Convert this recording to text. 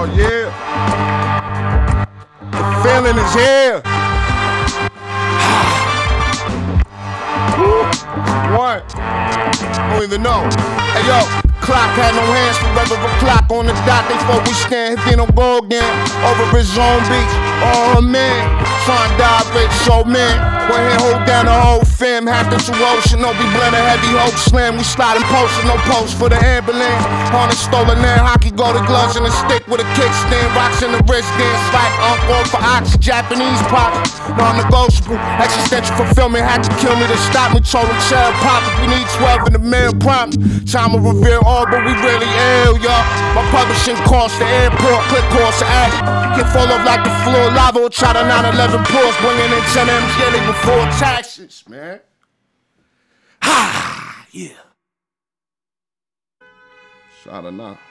yeah. The feeling is here. What? Don't even know. Hey yo, clock had no hands, forever a clock on the dot. They focus stand if they don't go again. Over his own beach, oh man. Trying to die rich, so man. We're here, hold down the whole fam. Half the two ocean, no be blending heavy hope slam. We sliding posts, no post for the ambulance. On the stolen land, hockey go to gloves and a stick with a kickstand. Rocks in the wrist dance like Uncle for Ox, Japanese pop. Non-negotiable, existential fulfillment had to kill me to stop me. Told him chill pop if we need 12 in the mail prompt. Time to reveal all, but we really ill, y'all. My publishing cost, the airport, click course, act. Get full of like the floor, lava, try to 9/11 pause, bringing in 10 M's yearly before taxes, man. Ha, yeah. Shout out now.